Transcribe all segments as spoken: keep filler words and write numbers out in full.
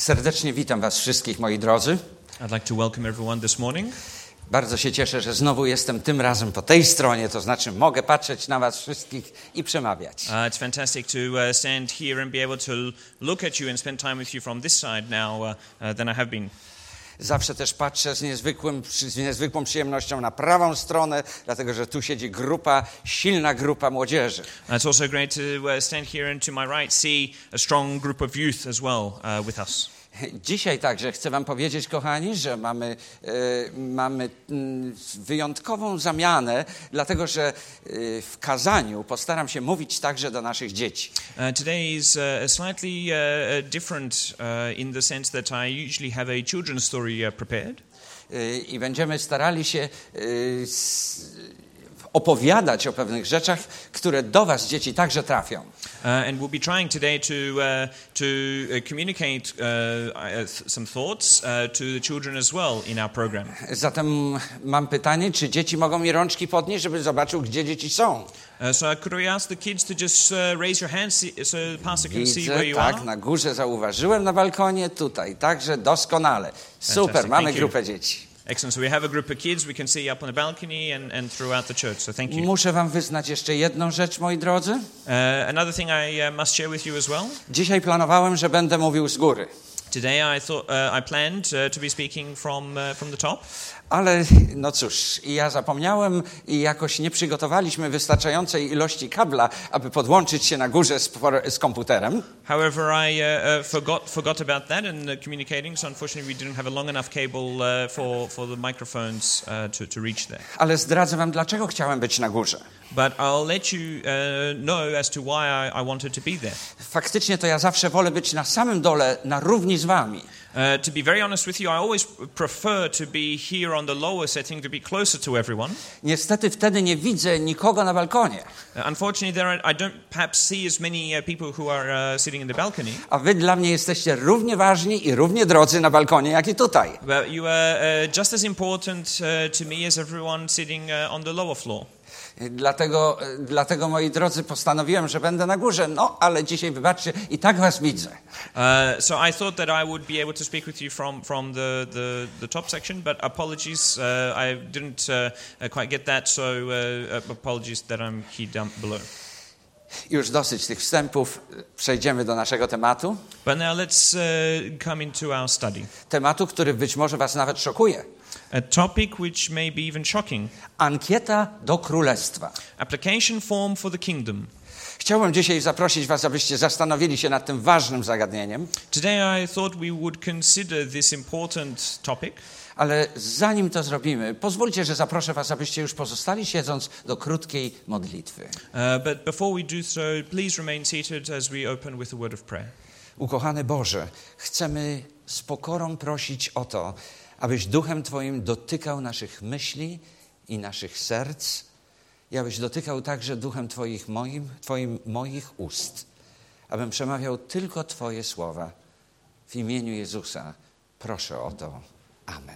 Serdecznie witam was wszystkich, moi drodzy. I'd like to welcome everyone this morning. Bardzo się cieszę, że znowu jestem tym razem po tej stronie, to znaczy mogę patrzeć na was wszystkich i przemawiać. Uh, it's fantastic to uh, stand here and be able to look at you and spend time with you from this side now uh, uh, than I have been. Zawsze też patrzę z, niezwykłym, z niezwykłą przyjemnością na prawą stronę, dlatego że tu siedzi grupa, silna grupa młodzieży. Uh, it's also great to uh, stand here and to my right see a strong group of youth as well uh, with us. Dzisiaj także chcę wam powiedzieć, kochani, że mamy, e, mamy m, wyjątkową zamianę, dlatego że e, w kazaniu postaram się mówić także do naszych dzieci. Uh, today is uh, slightly uh, different uh, in the sense that I usually have a children's story uh, prepared. E, I będziemy starali się e, s, opowiadać o pewnych rzeczach, które do was, dzieci, także trafią. Uh, and we'll be trying today to uh, to uh, communicate uh, some thoughts uh, to the children as well in our program. Zatem mam pytanie, czy dzieci mogą mi rączki podnieść, żeby zobaczył, gdzie dzieci są? Uh, so could we ask the kids to just uh, raise your hands so the pastor can see Widzę, where you tak, are? na górze zauważyłem, na balkonie, tutaj, także doskonale. Super, Fantastic, mamy thank you. grupę dzieci. Excellent. So we have a group of kids we can see up on the balcony and, and throughout the church. So thank you. Muszę wam wyznać jeszcze jedną rzecz, moi drodzy. Uh, another thing I uh, must share with you as well. Dzisiaj planowałem, że będę mówił z góry, Today I thought uh, I planned uh, to be speaking from uh, from the top. ale no cóż, i ja zapomniałem i jakoś nie przygotowaliśmy wystarczającej ilości kabla, aby podłączyć się na górze z, z komputerem. However, I uh, uh, forgot forgot about that in uh, communicating. So unfortunately, we didn't have a long enough cable uh, for for the microphones uh, to to reach there. Ale zdradzę wam, dlaczego chciałem być na górze. But I'll let you uh, know as to why I, I wanted to be there. Faktycznie to ja zawsze wolę być na samym dole, na równi z wami. Uh, to be very honest with you, I always prefer to be here on the lower setting, to be closer to everyone. Niestety wtedy nie widzę nikogo na balkonie. Uh, unfortunately, there are, I don't perhaps see as many uh, people who are uh, sitting in the balcony. A wy dla mnie jesteście równie ważni i równie drodzy na balkonie, jak i tutaj. But you are uh, just as important uh, to me as everyone sitting uh, on the lower floor. Dlatego, dlatego, moi drodzy, postanowiłem, że będę na górze. No, ale dzisiaj, wybaczcie, i tak was widzę. Uh, so I thought that I would be able to speak with you from, from the, the, the top section, but apologies, uh, I didn't uh, quite get that, so uh, apologies that I'm here down below. Już dosyć tych wstępów. Przejdziemy do naszego tematu. But now let's uh, come into our study. Tematu, który być może was nawet szokuje. A topic which may be even shocking. Ankieta do królestwa. Application form for the kingdom. Chciałbym dzisiaj zaprosić was, abyście zastanowili się nad tym ważnym zagadnieniem. Today I thought we would consider this important topic. Ale zanim to zrobimy, pozwólcie, że zaproszę was, abyście już pozostali siedząc do krótkiej modlitwy. Uh, but before we do so, please remain seated as we open with a word of prayer. Ukochany Boże, chcemy z pokorą prosić o to, abyś Duchem Twoim dotykał naszych myśli i naszych serc i abyś dotykał także Duchem Twoich moim, Twoim moich ust, abym przemawiał tylko Twoje słowa. W imieniu Jezusa proszę o to. Amen.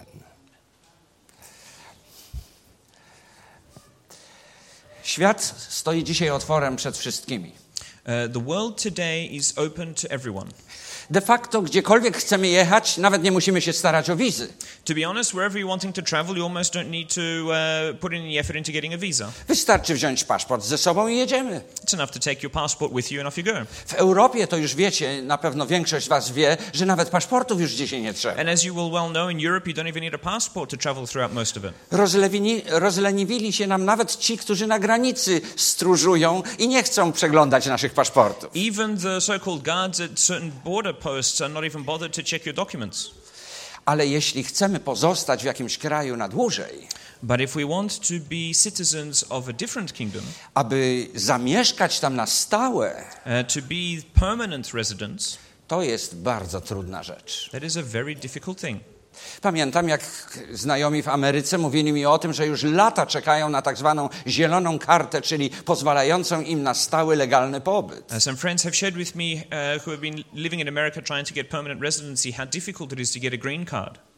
Świat stoi dzisiaj otworem przed wszystkimi. Uh, the world today is open to everyone. De facto, gdziekolwiek chcemy jechać, nawet nie musimy się starać o wizy. To be honest, wherever you're wanting to travel, you almost don't need to uh, put any effort into getting a visa. Wystarczy wziąć paszport ze sobą i jedziemy. It's enough to take your passport with you and off you go. W Europie to już wiecie, na pewno większość z was wie, że nawet paszportów już dzisiaj nie trzeba. And as you will well know, in Europe you don't even need a passport to travel throughout most of it. Rozlewini, rozleniwili się nam nawet ci, którzy na granicy stróżują i nie chcą przeglądać naszych paszportów. Even the so-called guards at certain border posts are not even bothered to check your documents. Ale jeśli chcemy pozostać w jakimś kraju na dłużej, But if we want to be citizens of a different kingdom, aby zamieszkać tam na stałe, uh, to be permanent residents, to jest bardzo trudna rzecz. that is a very difficult thing. Pamiętam, jak znajomi w Ameryce mówili mi o tym, że już lata czekają na tak zwaną zieloną kartę, czyli pozwalającą im na stały, legalny pobyt. Uh, some friends have shared with me uh, who have been living in America trying to get permanent residency how difficult it is to get a green card.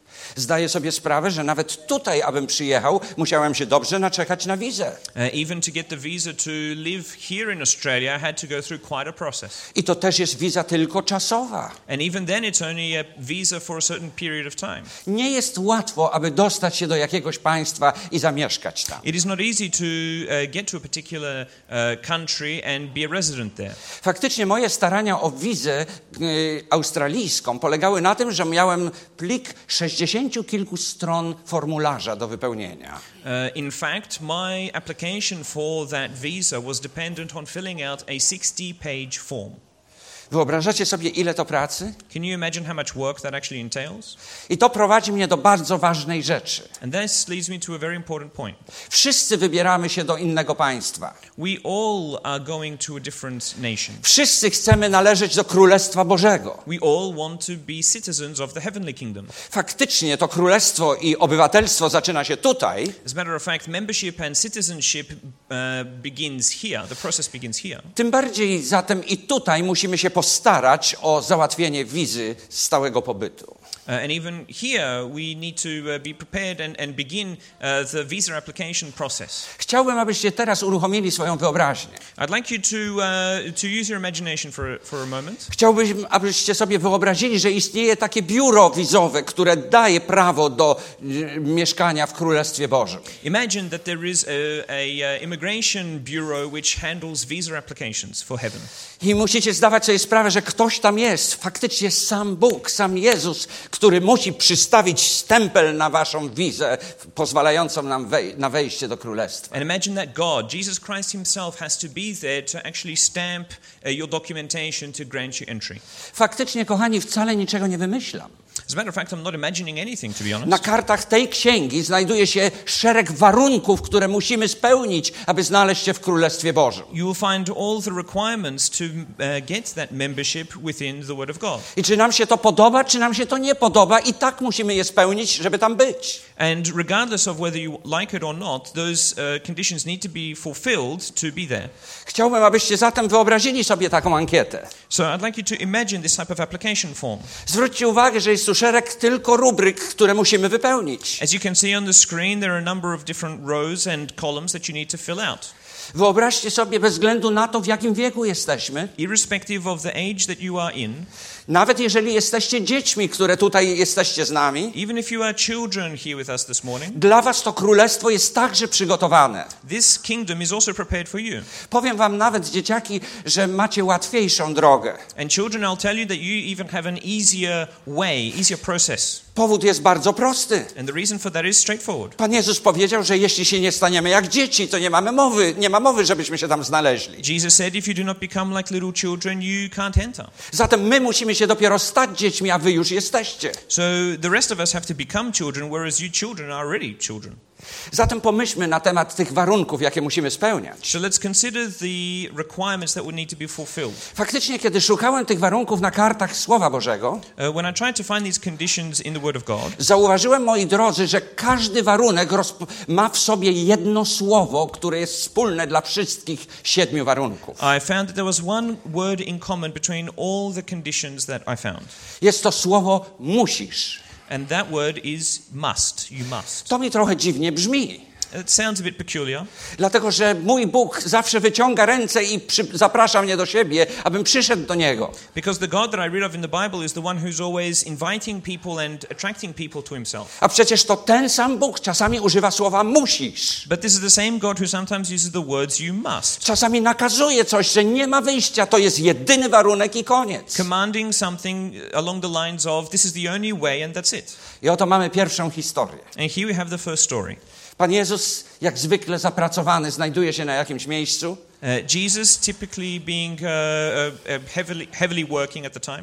Zdaję sobie sprawę, że nawet tutaj, abym przyjechał, musiałem się dobrze naczekać na wizę. Uh, even to get the visa to live here in Australia, I had to go through quite a process. I to też jest wiza tylko czasowa. And even then, it's only a visa for a certain period of time. Nie jest łatwo, aby dostać się do jakiegoś państwa i zamieszkać tam. It is not easy to uh, get to a particular uh, country and be a resident there. Faktycznie moje starania o wizę y, australijską polegały na tym, że miałem plik sześćdziesięciu kilku stron formularza do wypełnienia. Uh, in fact, my application for that visa was dependent on filling out a sixty-page form. Wyobrażacie sobie, ile to pracy? Can you imagine how much work that actually entails? I to prowadzi mnie do bardzo ważnej rzeczy. And this leads me to a very important point. Wszyscy wybieramy się do innego państwa. We all are going to a different nation. Wszyscy chcemy należeć do Królestwa Bożego. We all want to be citizens of the heavenly kingdom. Faktycznie to królestwo i obywatelstwo zaczyna się tutaj. As a matter of fact, membership and citizenship uh, begins here. The process begins here. Tym bardziej zatem i tutaj musimy się postarać o załatwienie wizy stałego pobytu. Uh, and even here, we need to uh, be prepared and, and begin uh, the visa application process. Chciałbym, abyście teraz uruchomili swoją wyobraźnię. I'd like you to uh, to use your imagination for a, for a moment. Chciałbym, abyście sobie wyobrazili, że istnieje takie biuro wizowe, które daje prawo do y, mieszkania w Królestwie Bożym. Imagine that there is a, a uh, immigration bureau which handles visa applications for heaven. I musicie zdawać sobie sprawę, że ktoś tam jest, faktycznie sam Bóg, sam Jezus, który musi przystawić stempel na waszą wizę, pozwalającą nam wej- na wejście do Królestwa. And imagine that God, Jesus Christ himself, has to be there to actually stamp uh, your documentation to grant you entry. Faktycznie, kochani, wcale niczego nie wymyślam. As a matter of fact, I'm not imagining anything, to be honest. Na kartach tej księgi znajduje się szereg warunków, które musimy spełnić, aby znaleźć się w Królestwie Bożym. You will find all the requirements to uh, get that membership within the Word of God. I czy nam się to podoba, czy nam się to nie podoba, i tak musimy je spełnić, żeby tam być. And regardless of whether you like it or not, those uh, conditions need to be fulfilled to be there. Chciałbym, abyście zatem wyobrazili sobie taką ankietę. So I'd like you to imagine this type of application form. Zwróćcie uwagę, że jest tu szereg tylko rubryk, które musimy wypełnić. As you can see on the screen, there are a number of different rows and columns that you need to fill out. Wyobraźcie sobie, bez względu na to, w jakim wieku jesteśmy, Irrespective of the age that you are in, nawet jeżeli jesteście dziećmi, które tutaj jesteście z nami, even if you are children here with us this morning, dla was to królestwo jest także przygotowane. this kingdom is also prepared for you. Powiem wam nawet, dzieciaki, że macie łatwiejszą drogę. And children, I'll tell you that you even have an easier way, easier process. Powód jest bardzo prosty. And the reason for that is straightforward. Pan Jezus powiedział, że jeśli się nie staniemy jak dzieci, to nie mamy mowy, nie ma mowy, żebyśmy się tam znaleźli. Jesus said, if you do not become like little children, you can't enter. Zatem my musimy się dopiero stać dziećmi, a wy już jesteście. So the rest of us have to become children, whereas you children are already children. Zatem pomyślmy na temat tych warunków, jakie musimy spełniać. So let's consider the requirements that would need to be fulfilled. Faktycznie, kiedy szukałem tych warunków na kartach Słowa Bożego, Uh, when I tried to find these conditions in the Word of God, zauważyłem, moi drodzy, że każdy warunek rozp- ma w sobie jedno słowo, które jest wspólne dla wszystkich siedmiu warunków. I found that there was one word in common between all the conditions that I found. Jest to słowo musisz. And that word is must. You must. To mi trochę dziwnie brzmi. It sounds a bit peculiar. Dlatego, że mój Bóg zawsze wyciąga ręce i przy, zaprasza mnie do siebie, abym przyszedł do Niego. Because the God that I read of in the Bible is the one who's always inviting people and attracting people to himself. A przecież to ten sam Bóg czasami używa słowa musisz. But this is the same God who sometimes uses the words you must. Czasami nakazuje coś, że nie ma wyjścia, to jest jedyny warunek i koniec. Commanding something along the lines of, this is the only way and that's it. I oto mamy pierwszą historię. And here we have the first story. Pan Jezus, jak zwykle zapracowany, znajduje się na jakimś miejscu. Uh, Jesus, typically being uh, uh, heavily, heavily working at the time,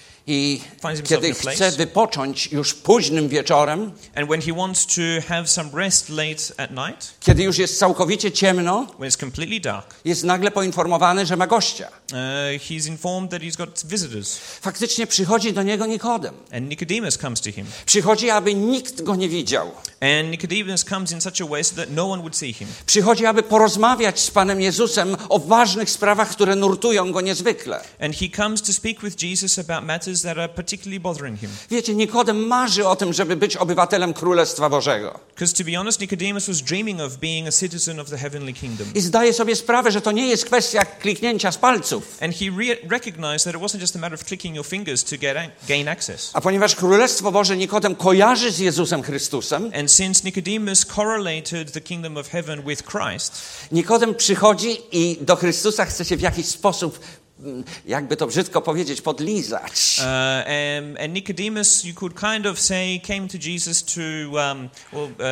I finds himself kiedy in a place. chce wypocząć już późnym wieczorem, And when he wants to have some rest late at night, kiedy już jest całkowicie ciemno, when it's completely dark, jest nagle poinformowany, że ma gościa. uh, he's informed that he's got visitors. Faktycznie przychodzi do niego Nikodem. And Nicodemus comes to him. Przychodzi, aby nikt go nie widział. And Nicodemus comes in such a way so that no one would see him. Przychodzi, aby porozmawiać z Panem Jezusem o ważnych sprawach, które nurtują go niezwykle. And he comes to speak with Jesus about matters matters that are particularly bothering him. Wiecie, Nikodem marzy o tym, żeby być obywatelem Królestwa Bożego. Because to be honest, Nicodemus was dreaming of being a citizen of the heavenly kingdom. I zdaje sobie sprawę, że to nie jest kwestia kliknięcia z palców. And he re- recognized that it wasn't just a matter of clicking your fingers to get a- gain access. A ponieważ Królestwo Boże Nikodem kojarzy z Jezusem Chrystusem, And since Nicodemus correlated the kingdom of heaven with Christ, Nikodem przychodzi i do Chrystusa chce się w jakiś sposób, jakby to brzydko powiedzieć, podlizać. uh, and, and Nicodemus, you could kind of say, came to Jesus to, um, well, uh,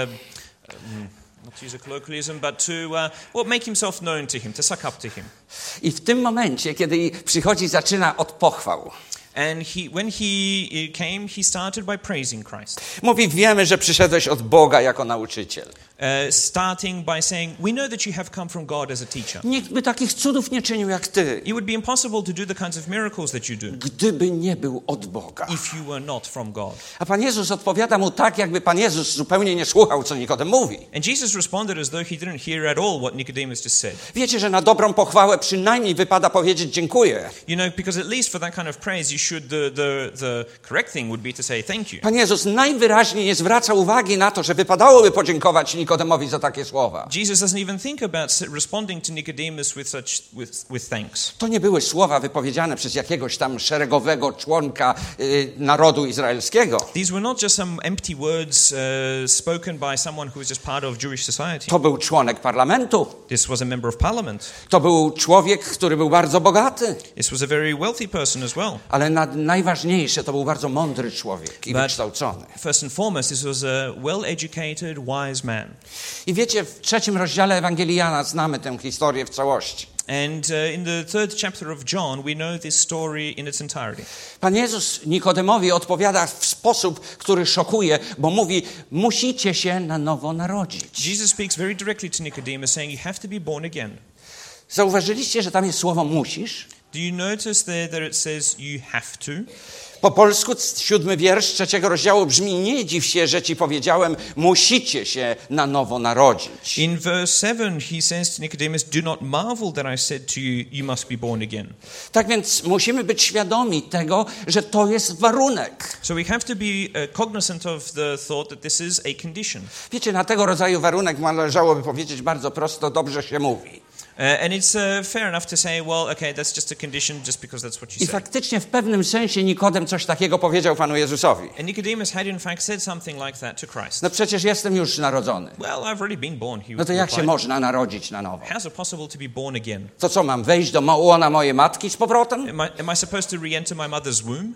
um, not to use a colloquialism, but to, uh, well, make himself known to him, to suck up to him. I w tym momencie, kiedy przychodzi, zaczyna od pochwał. And he, when he came, he started by praising Christ. Mówi, wiemy, że przyszedłeś od Boga jako nauczyciel. Uh, starting by saying, we know that you have come from God as a teacher. Nikt by takich cudów nie czynił jak ty, It would be impossible to do the kinds of miracles that you do gdyby nie był od Boga. if you were not from God. A Pan Jezus odpowiada mu tak, jakby Pan Jezus zupełnie nie słuchał, co Nikodem mówi. And Jesus responded as though he didn't hear at all what Nicodemus just said. Wiecie, że na dobrą pochwałę przynajmniej wypada powiedzieć dziękuję. You know, because at least for that kind of praise, you should, the, the, the correct thing would be to say thank you. Pan Jezus najwyraźniej nie zwraca uwagi na to, że wypadałoby podziękować Nikodemowi za takie słowa. Jesus doesn't even think about responding to Nicodemus with such, with, with thanks. To nie były słowa wypowiedziane przez jakiegoś tam szeregowego członka y, narodu izraelskiego. These were not just some empty words uh, spoken by someone who was just part of Jewish society. To był członek parlamentu. This was a member of parliament. To był człowiek, który był bardzo bogaty. This was a very wealthy person as well. Ale na, najważniejsze, to był bardzo mądry człowiek i But wykształcony. first and foremost, this was a well-educated, wise man. I wiecie, w trzecim rozdziale Ewangelii Jana znamy tę historię w całości. And uh, in the third chapter of John, we know this story in its entirety. Pan Jezus Nikodemowi odpowiada w sposób, który szokuje, bo mówi, musicie się na nowo narodzić. Jesus speaks very directly to Nicodemus, saying, you have to be born again. Zauważyliście, że tam jest słowo musisz? Do you notice there that it says you have to? Po polsku siódmy wiersz trzeciego rozdziału brzmi, nie dziw się, że ci powiedziałem, musicie się na nowo narodzić. In verse seven, he says to Nicodemus, do not marvel that I said to you, you must be born again. Tak więc musimy być świadomi tego, że to jest warunek. So we have to be uh, cognizant of the thought that this is a condition. Wiecie, na tego rodzaju warunek należałoby powiedzieć bardzo prosto, dobrze się mówi. Uh, and it's uh, fair enough to say, well, okay, that's just a condition just because that's what you I say. faktycznie w pewnym sensie Nikodem coś takiego powiedział Panu Jezusowi. And Nicodemus had in fact said something like that to Christ. No przecież jestem już narodzony. Well, I've already been born, he No to jak się replied. można narodzić na nowo? How's it possible to be born again? To co, mam wejść do łona mojej matki z powrotem? Am I, am I supposed to re-enter my mother's womb?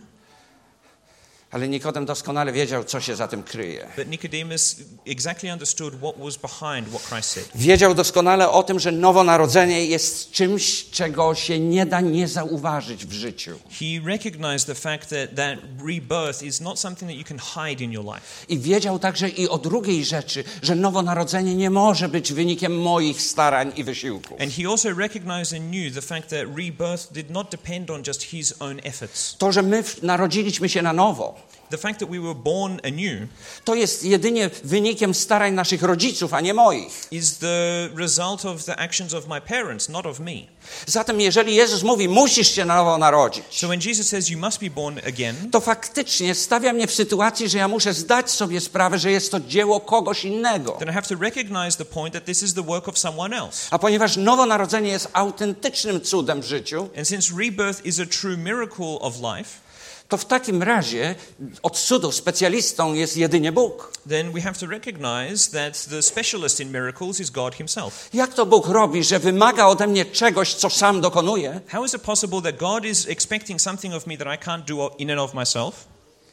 Ale Nikodem doskonale wiedział, co się za tym kryje. But Nicodemus exactly understood what was behind what Christ said. Wiedział doskonale o tym, że nowonarodzenie jest czymś, czego się nie da nie zauważyć w życiu. He recognized the fact that that rebirth is not something that you can hide in your life. I wiedział także i o drugiej rzeczy, że nowonarodzenie nie może być wynikiem moich starań i wysiłków. And he also recognized and knew the fact that rebirth did not depend on just his own efforts. To, że my w- narodziliśmy się na nowo, The fact that we were born anew to jest jedynie wynikiem starań naszych rodziców, a nie moich. is the result of the actions of my parents, not of me. Zatem jeżeli Jezus mówi, musisz się na nowo narodzić, So when Jesus says you must be born again, to faktycznie stawia mnie w sytuacji, że ja muszę zdać sobie sprawę, że jest to dzieło kogoś innego. then I have to recognize the point that this is the work of someone else. A ponieważ nowonarodzenie jest autentycznym cudem w życiu, And since rebirth is a true miracle of life, to w takim razie od cudu specjalistą jest jedynie Bóg. then we have to recognize that the specialist in miracles is God himself. Jak to Bóg robi, że wymaga ode mnie czegoś, co sam dokonuje? How is it possible that God is expecting something of me that I can't do in and of myself?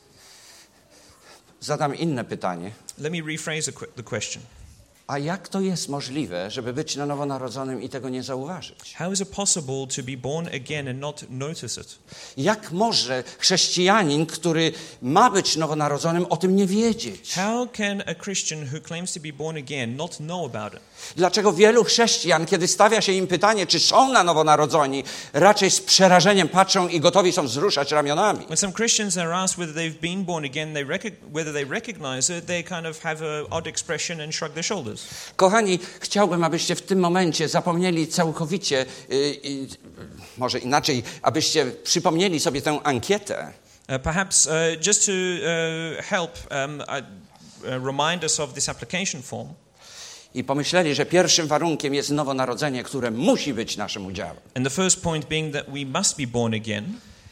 Zadam inne pytanie. Let me rephrase the que- the question. A jak to jest możliwe, żeby być na nowo narodzonym i tego nie zauważyć? How is it possible to be born again and not notice it? Jak może chrześcijanin, który ma być nowonarodzonym, o tym nie wiedzieć? How can a Christian who claims to be born again not know about it? Dlaczego wielu chrześcijan, kiedy stawia się im pytanie, czy są na nowonarodzeni, raczej z przerażeniem patrzą i gotowi są wzruszać ramionami? When some Christians are asked whether they've been born again, they rec- whether they recognize it, they kind of have a odd expression and shrug their shoulders. Kochani, chciałbym, abyście w tym momencie zapomnieli całkowicie, yy, yy, może inaczej, abyście przypomnieli sobie tę ankietę. Uh, perhaps uh, just to uh, help um, uh, uh, remind us of this application form. I pomyśleli, że pierwszym warunkiem jest nowonarodzenie, które musi być naszym udziałem. And the first point being that we must be born again.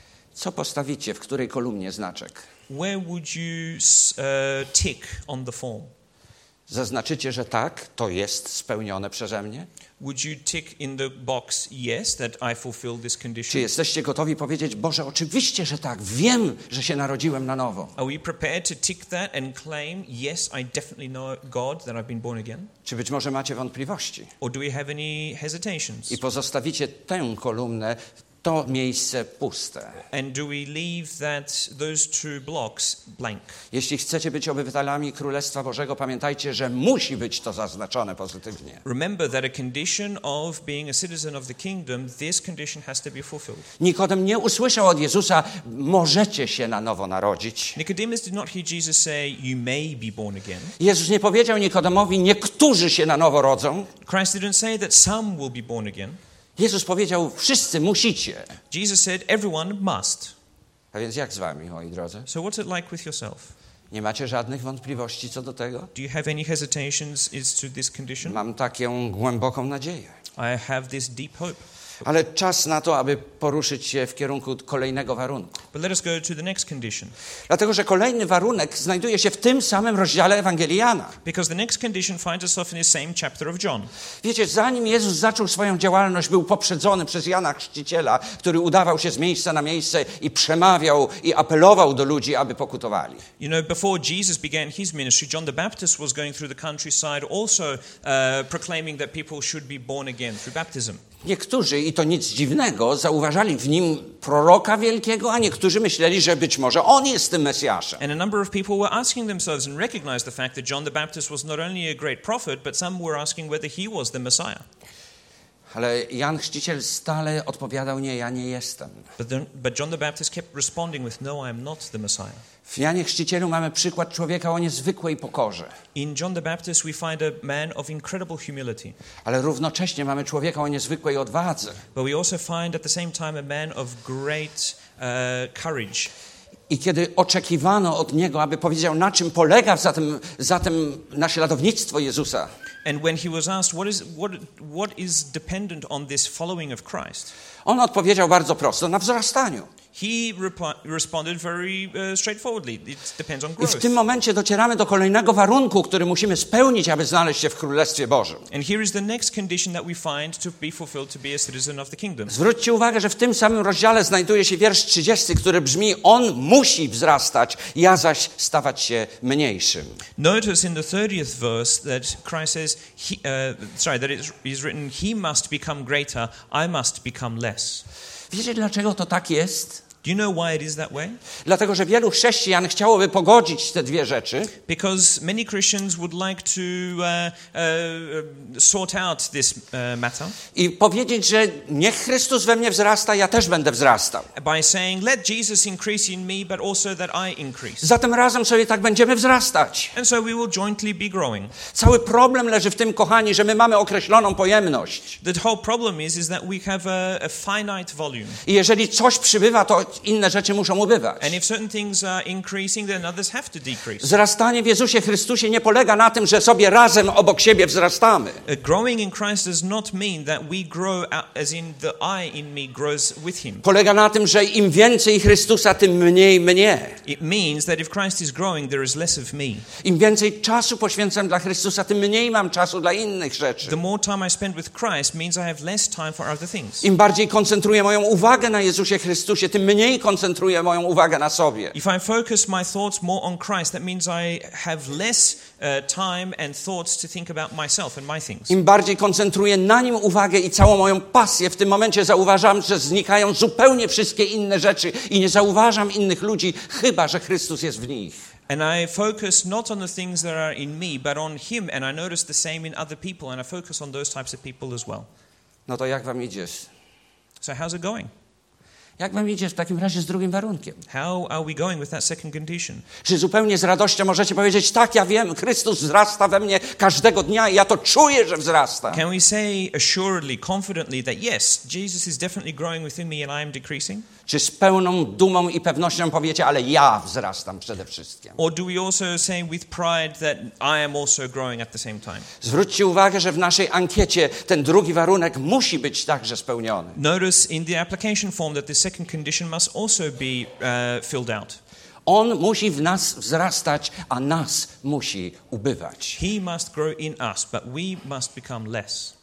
Co postawicie, w której kolumnie znaczek? Where would you uh, tick on the form? Zaznaczycie, że tak, to jest spełnione przeze mnie? Would you tick in the box yes, that I fulfill this Czy condition? jesteście gotowi powiedzieć, Boże, oczywiście, że tak, wiem, że się narodziłem na nowo? Are we prepared to tick that and claim yes, I definitely know God, that I've been born again? Czy być może macie wątpliwości? Or do we have any hesitations? I pozostawicie tę kolumnę, to miejsce puste. And do we leave that those two blocks blank? Jeśli chcecie być obywatelami Królestwa Bożego, pamiętajcie, że musi być to zaznaczone pozytywnie. Remember that a condition of being a citizen of the kingdom, this condition has to be fulfilled. Nikodem nie usłyszał od Jezusa, możecie się na nowo narodzić. Nicodemus did not hear Jesus say, you may be born again. Jezus nie powiedział Nikodemowi, niektórzy się na nowo rodzą. Christ didn't say that some will be born again. Jezus powiedział, wszyscy musicie. Jesus said, everyone must. A więc jak z wami, moi drodzy? So what's it like with yourself? Nie macie żadnych wątpliwości co do tego? Do you have any hesitations as to this condition? Mam taką głęboką nadzieję. I have this deep hope. Ale czas na to, aby poruszyć się w kierunku kolejnego warunku. But let us go to the next condition. Dlatego, że kolejny warunek znajduje się w tym samym rozdziale Ewangelii Jana. Because the next condition finds itself in the same chapter of John. Wiecie, zanim Jezus zaczął swoją działalność, był poprzedzony przez Jana Chrzciciela, który udawał się z miejsca na miejsce i przemawiał i apelował do ludzi, aby pokutowali. You know, before Jesus began his ministry, John the Baptist was going through the countryside also uh, proclaiming that people should be born again through baptism. Niektórzy, i to nic dziwnego, zauważali w nim proroka wielkiego, a niektórzy myśleli, że być może on jest tym Mesjaszem. And a number of people were asking themselves and recognized the fact that John the Baptist was not only a great prophet, but some were asking whether he was the Messiah. Ale Jan Chrzciciel stale odpowiadał, nie, ja nie jestem. But, then, but John the Baptist kept responding with, no, I am not the Messiah. W Janie Chrzcicielu mamy przykład człowieka o niezwykłej pokorze. In John the Baptist we find a man of incredible humility. Ale równocześnie mamy człowieka o niezwykłej odwadze. But we also find at the same time a man of great uh, courage. I kiedy oczekiwano od niego, aby powiedział, na czym polega zatem, zatem naśladownictwo Jezusa, And when he was asked, what is, what, what is dependent on this following of Christ? on odpowiedział bardzo prosto, na wzrastaniu. He repli- responded very uh, straightforwardly. It depends on I w growth. tym momencie docieramy do kolejnego warunku, który musimy spełnić, aby znaleźć się w Królestwie Bożym. And here is the next condition that we find to be fulfilled to be a citizen of the kingdom. Zwróćcie uwagę, że w tym samym rozdziale znajduje się wiersz trzydziesty, który brzmi, on musi wzrastać, ja zaś stawać się mniejszym. Notice in the thirtieth verse that Christ says, he, uh, sorry, that it is written, he must become greater, I must become less. Wiecie, dlaczego to tak jest? Do you know why it is that way? Dlatego, że wielu chrześcijan chciałoby pogodzić te dwie rzeczy. Because many Christians would like to uh, uh, sort out this uh, matter. I powiedzieć, że niech Chrystus we mnie wzrasta, ja też będę wzrastał. By saying, let Jesus increase in me, but also that I increase. Zatem razem sobie tak będziemy wzrastać. And so we will jointly be growing. Cały problem leży w tym, kochani, że my mamy określoną pojemność. The whole problem is, is that we have a, a finite volume. I jeżeli coś przybywa, to inne rzeczy muszą ubywać. And if certain things are increasing, then others have to decrease. Wzrastanie w Jezusie Chrystusie nie polega na tym, że sobie razem obok siebie wzrastamy. Uh, growing in Christ does not mean that we grow out, as in the I in me grows with him. Polega na tym, że im więcej Chrystusa, tym mniej mnie. It means that if Christ is growing, there is less of me. Im więcej czasu poświęcam dla Chrystusa, tym mniej mam czasu dla innych rzeczy. The more time I spend with Christ means I have less time for other things. Im bardziej koncentruję moją uwagę na Jezusie Chrystusie, tym mniej koncentruję moją uwagę na sobie. If I focus my thoughts more on Christ, that means I have less uh, time and thoughts to think about myself and my things. Im bardziej koncentruję na Nim uwagę i całą moją pasję, w tym momencie zauważam, że znikają zupełnie wszystkie inne rzeczy i nie zauważam innych ludzi, chyba że Chrystus jest w nich. And I focus not on the things that are in me, but on Him, and I notice the same in other people, and I focus on those types of people as well. No to jak wam idzie? So how's it going? Jak wam idzie w takim razie z drugim warunkiem? How are we going with that second condition? Czy zupełnie z radością możecie powiedzieć, tak, ja wiem, Chrystus wzrasta we mnie każdego dnia i ja to czuję, że wzrasta. Can we say assuredly, confidently that yes, Jesus is definitely growing within me and I am decreasing? Czy z pełną dumą i pewnością powiecie, ale ja wzrastam przede wszystkim? Or do we also say with pride that I am also growing at the same time? Zwróćcie uwagę, że w naszej ankiecie ten drugi warunek musi być także spełniony. Notice in the application form that the second condition must also be uh, filled out. On musi w nas wzrastać, a nas musi ubywać. He must grow in us, but we must become less.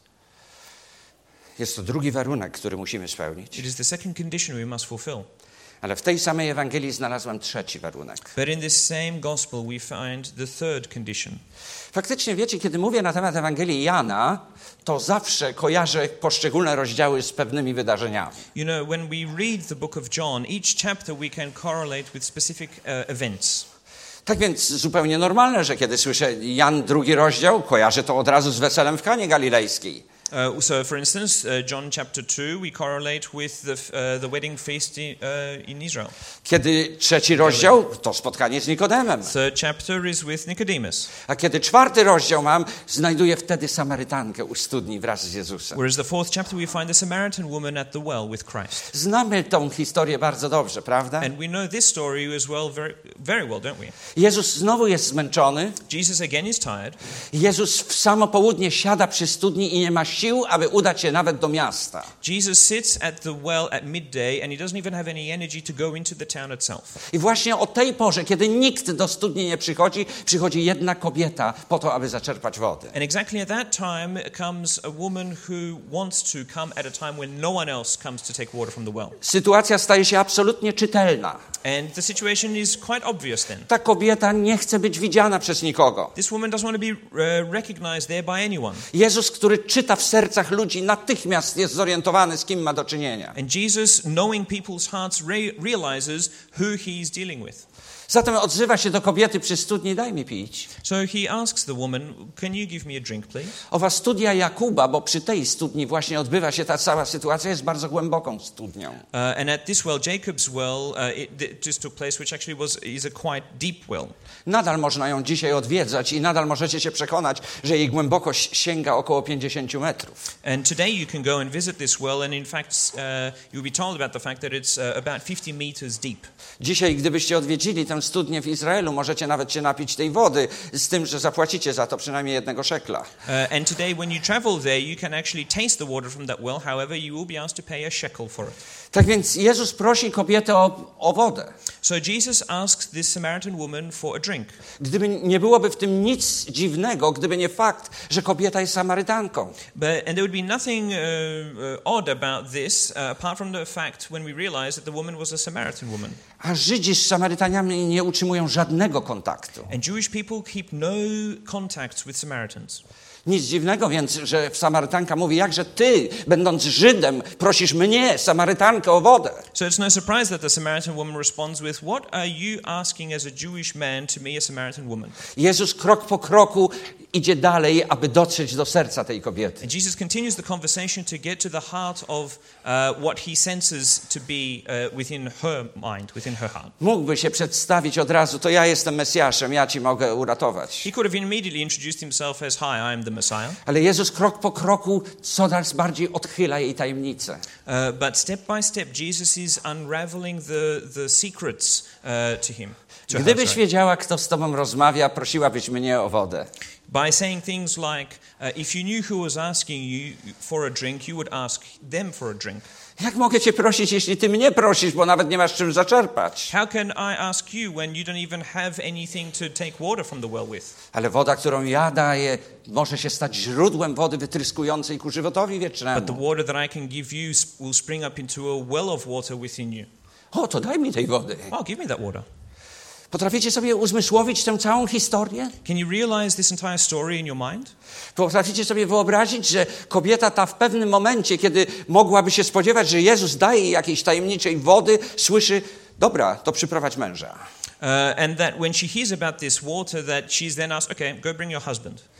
Jest to drugi warunek, który musimy spełnić. It is the second condition we must fulfill. Ale w tej samej Ewangelii znalazłem trzeci warunek. But in this same gospel we find the third condition. Faktycznie, wiecie, kiedy mówię na temat Ewangelii Jana, to zawsze kojarzę poszczególne rozdziały z pewnymi wydarzeniami. You know, when we read the book of John, each chapter we can correlate with specific uh, events. Tak więc zupełnie normalne, że kiedy słyszę Jan drugi rozdział, kojarzę to od razu z weselem w Kanie Galilejskiej. Uh, so, for instance, uh, John chapter two, we correlate with the, uh, the wedding feast in, uh, in Israel. Kiedy trzeci rozdział, to spotkanie z Nikodemem. Third chapter is with Nicodemus. A kiedy czwarty rozdział mam, znajduję wtedy Samarytankę u studni wraz z Jezusem. Whereas the fourth chapter we find the Samaritan woman at the well with Christ. Znamy tą historię bardzo dobrze, prawda? And we know this story as well very, very well, don't we? Jezus znowu jest zmęczony. Jesus again is tired. Jezus w samo południe siada przy studni i nie ma sił, aby udać się nawet do miasta. Jesus sits at the well at midday and he doesn't even have any energy to go into the town itself. I właśnie o tej porze, kiedy nikt do studni nie przychodzi, przychodzi jedna kobieta po to, aby zaczerpać wody. And exactly at that time comes a woman who wants to come at a time when no one else comes to take water from the well. Sytuacja staje się absolutnie czytelna. And the situation is quite obvious then. Ta kobieta nie chce być widziana przez nikogo. This woman doesn't want to be uh, recognized there by anyone. Jezus, który czyta w sercach ludzi, natychmiast jest zorientowany, z kim ma do czynienia. And Jesus, knowing people's hearts, re- realizes who he's dealing with. Zatem odzywa się do kobiety przy studni, daj mi pić. So he asks the woman, can you give me a drink, please? Owa studnia Jakuba, bo przy tej studni właśnie odbywa się ta cała sytuacja, jest bardzo głęboką studnią. Uh, and at this well, Jacob's well, uh, it, it just took place, which actually was is a quite deep well. Nadal można ją dzisiaj odwiedzać i nadal możecie się przekonać, że jej głębokość sięga około pięćdziesiąt metrów. And today you can go and visit this well, and in fact uh, you'll be told about the fact that it's uh, about fifty meters deep. Dzisiaj, gdybyście odwiedzili tę studnię w Izraelu, możecie nawet się napić tej wody, z tym, że zapłacicie za to przynajmniej jednego szekla. Uh, and today when you travel there, you can actually taste the water from that well. However, you will be asked to pay a shekel for it. Tak więc Jezus prosi kobietę o, o wodę. So Jesus asks this Samaritan woman for a drink. Gdyby nie byłoby w tym nic dziwnego, gdyby nie fakt, że kobieta jest Samarytanką. But, and there would be nothing uh, uh, odd about this, uh, apart from the fact when we realize that the woman was a Samaritan woman. A Żydzi z Samarytaniami nie utrzymują żadnego kontaktu. And Jewish people keep no contacts with Samaritans. Nic dziwnego więc, że Samarytanka mówi, jakże ty, będąc Żydem, prosisz mnie, Samarytankę, o wodę. So it's no surprise that the Samaritan woman responds with, what are you asking as a Jewish man to me, a Samaritan woman? Jezus krok po kroku idzie dalej, aby dotrzeć do serca tej kobiety. And Jesus continues the conversation to get to the heart of uh, what he senses to be uh, within her mind, within her heart. Mógłby się przedstawić od razu, to ja jestem Mesjaszem, ja ci mogę uratować. He could have immediately introduced himself as, hi, I am the Messiah. Ale Jezus krok po kroku coraz bardziej odchyla jej tajemnicę. Uh, but step by step, Jesus is unraveling the, the secrets uh, to him. To Gdybyś her, wiedziała, kto z tobą rozmawia, prosiłabyś mnie o wodę. by saying things like, uh, if you knew who was asking you for a drink, you would ask them for a drink. Jak mogę cię prosić, jeśli ty mnie prosisz, bo nawet nie masz czym zaczerpać? How can I ask you when you don't even have anything to take water from the well with? Ale woda, którą ja daję, może się stać źródłem wody wytryskującej ku żywotowi But the wiecznemu. water that I can give you sp- will spring up into a well of water within you. O, to daj mi tej wody. Oh, give me that water. Potraficie sobie uzmysłowić tę całą historię? Can you realize this entire story in your mind? Potraficie sobie wyobrazić, że kobieta ta w pewnym momencie, kiedy mogłaby się spodziewać, że Jezus daje jej jakiejś tajemniczej wody, słyszy, dobra, to przyprowadź męża. Uh, and that when she hears about this water, that she's then asked, okay, go bring your husband.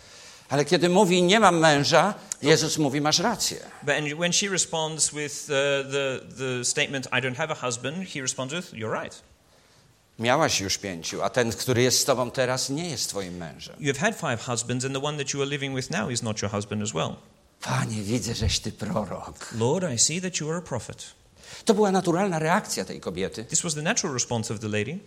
Ale kiedy mówi nie mam męża, Jezus mówi masz rację. But and when she responds with the, the, the statement, I don't have a husband, he responds with, you're right. Miałaś już pięciu, a ten, który jest z tobą teraz, nie jest twoim mężem. You have had five husbands and the one that you are living with now is not your husband as well. Panie, widzę, żeś ty prorok. Lord, I see that you are a prophet. To była naturalna reakcja tej kobiety, This was the natural response of the lady,